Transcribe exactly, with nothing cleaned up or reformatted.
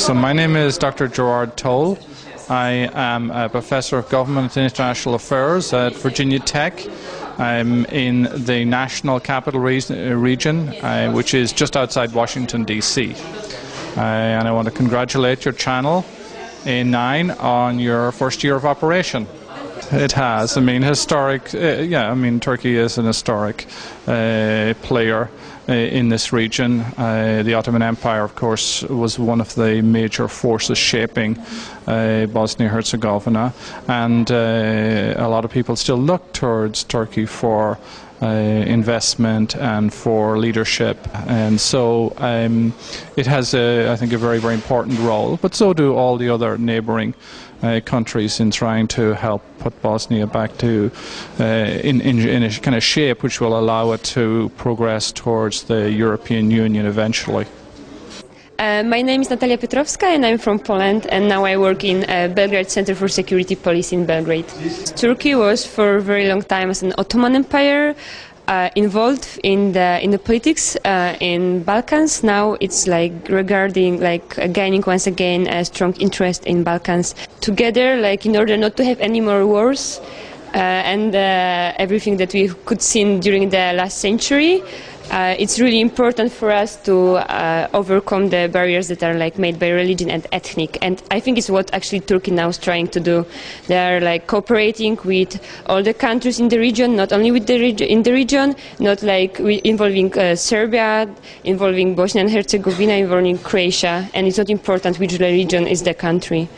So my name is Doctor Gerard Toll. I am a Professor of Government and International Affairs at Virginia Tech. I'm in the National Capital re Region, uh, which is just outside Washington, D C Uh, and I want to congratulate your channel, A nine, on your first year of operation. It has. I mean, historic. Uh, yeah, I mean, Turkey is an historic uh, player uh, in this region. Uh, the Ottoman Empire, of course, was one of the major forces shaping uh, Bosnia-Herzegovina, and uh, a lot of people still look towards Turkey for Uh, investment and for leadership, and so um, it has, a, I think, a very, very important role. But so do all the other neighbouring uh, countries in trying to help put Bosnia back to uh, in, in, in a kind of shape which will allow it to progress towards the European Union eventually. Uh, my name is Natalia Piotrowska and I'm from Poland, and now I work in uh, Belgrade Center for Security Policy in Belgrade. Turkey was for a very long time as an Ottoman Empire uh, involved in the in the politics uh, in Balkans. Now it's like regarding like uh, gaining once again a strong interest in Balkans. Together, like in order not to have any more wars uh, and uh, everything that we could see during the last century. Uh, it's really important for us to uh, overcome the barriers that are like made by religion and ethnic, and I think it's what actually Turkey now is trying to do. They are like cooperating with all the countries in the region, not only with the reg in the region, not like we involving uh, Serbia, involving Bosnia and Herzegovina, involving Croatia, and it's not important which region is the country.